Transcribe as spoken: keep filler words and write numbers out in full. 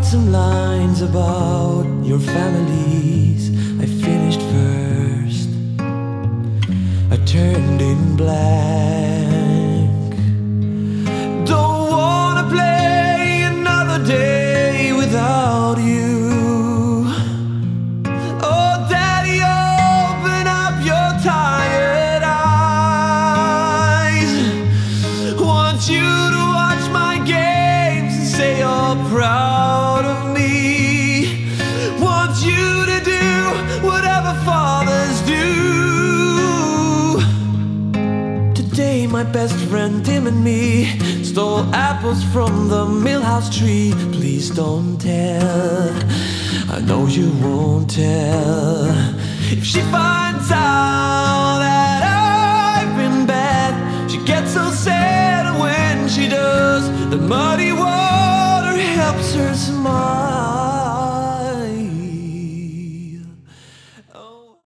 some lines about your families. I finished first, I turned in blank. Don't wanna play another day without you. Oh Daddy, open up your tired eyes. Want you to watch my games and say you're proud of me. Want you to do whatever fathers do. Today my best friend Tim and me stole apples from the Millhouse tree. Please don't tell, I know you won't tell. If she finds out that I've been bad, she gets so sad, and when she does, the muddy water helps her smile.